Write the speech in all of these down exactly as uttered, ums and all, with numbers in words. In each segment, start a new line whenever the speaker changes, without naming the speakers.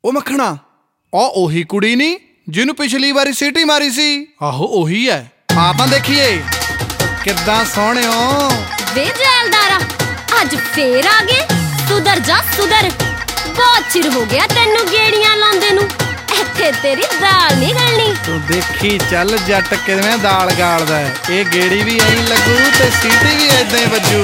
ओ मखना आ ओही कुड़ी नहीं जिन्हों पिछली बारी सीटी मारी सी। आहो ओही है। आ तां देखिए किद्दां सोहणे हो
वे जैलदारा अज फेर आ गए। सुधर जा सुधर, बहुत चिर हो गया तेनू गेड़ियां लाउंदे नू। इत्थे तेरी दाल नहीं गलनी।
तू देखी चल जट किवें दाल गालदा है। ये गेड़ी भी ऐं लगू ते सीटी भी ऐदां ही वजू।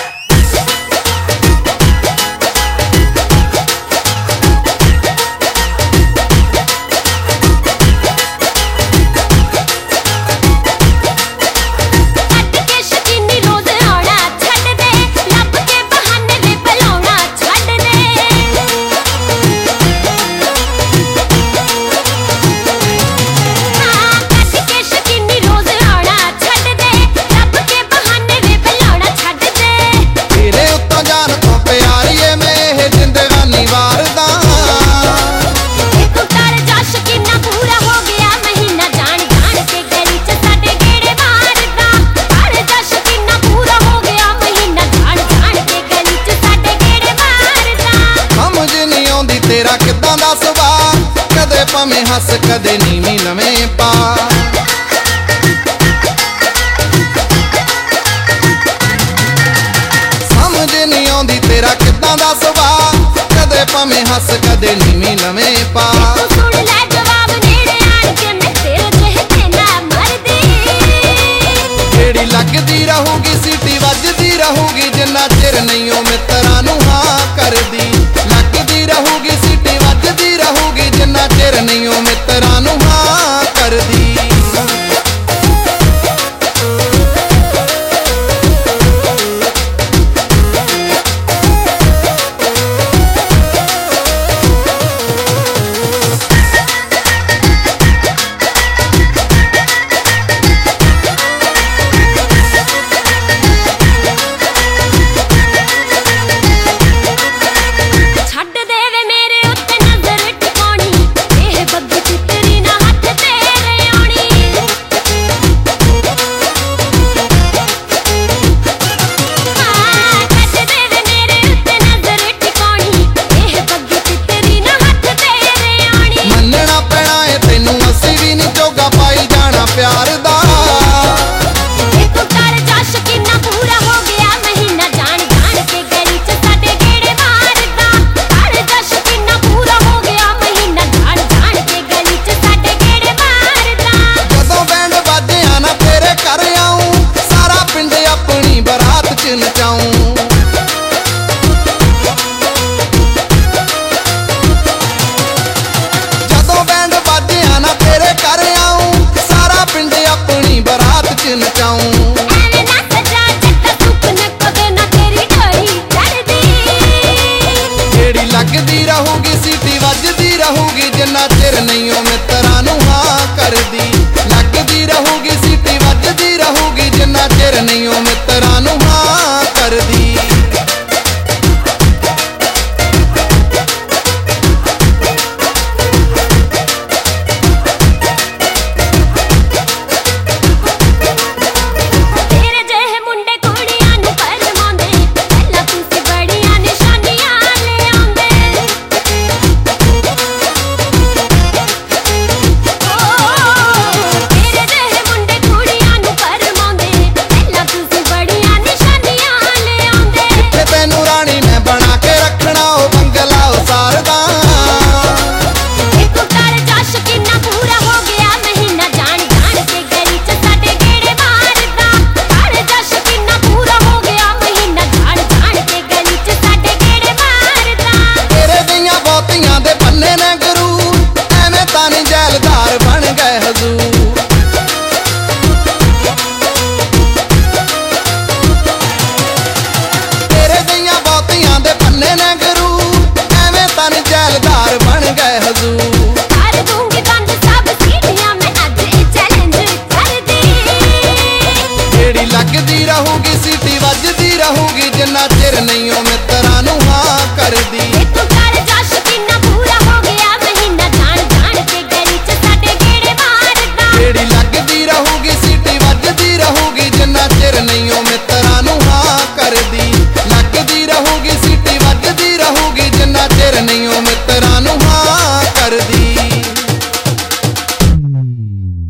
तेरा किद्दां दा सुभाऽ कदे भावें हस कदे नीवीं नवें पा। समझ नहीं आउंदी तेरा किद्दां दा सुभाऽ कदे भावें हस कदे नीवीं नवें पा। गेड़ी लगदी रहूगी सीटी वजदी रहूगी जिन्ना चिर नहीं ओ मित्तरां नूं हां करदी। लगदी रहूगी सीटी वजदी रहूगी जिन्ना चिर नहीं ओ मित्तरां नूं हां करदी। प्यार दा एक कर जा शकीना पूरा हो गया महीना जान जान के गली च साडे गेड़े मारदा। कर जा शकीना पूरा हो गया महीना जान जान के गली च साडे गेड़े मारदा। जदों बैंड बाजिया ना तेरे घर आऊं सारा पिंड अपनी बरात च नचाऊं। जदों बैंड बाजिया ना तेरे घर आऊं सारा पिंड अपनी बरात च नचाऊं। गेड़ी लगदी रहूगी सीटी वजदी रहूगी जिन्ना चिर नहीं ओ मित्तरां नूं हां करदी।